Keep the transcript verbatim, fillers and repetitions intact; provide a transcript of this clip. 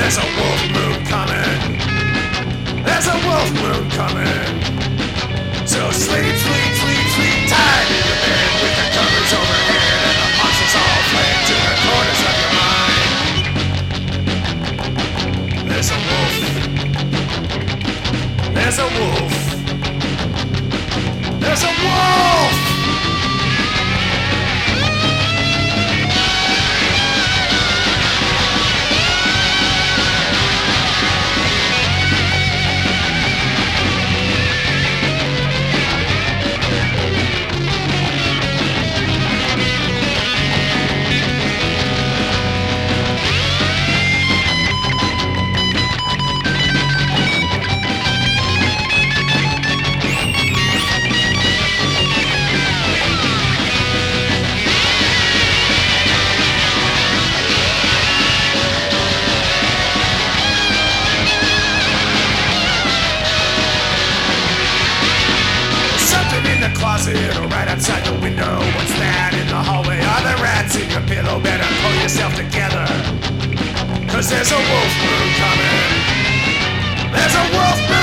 There's a wolf moon coming. There's a wolf moon coming. So sleep, sleep, sleep, sleep tight in your bed with the covers overhead and the monsters all fled to the corners of your mind. There's a wolf. There's a wolf. There's a wolf! Or right outside the window. What's that in the hallway? Are there rats in your pillow? Better pull yourself together, cause there's a wolf moon coming. There's a wolf moon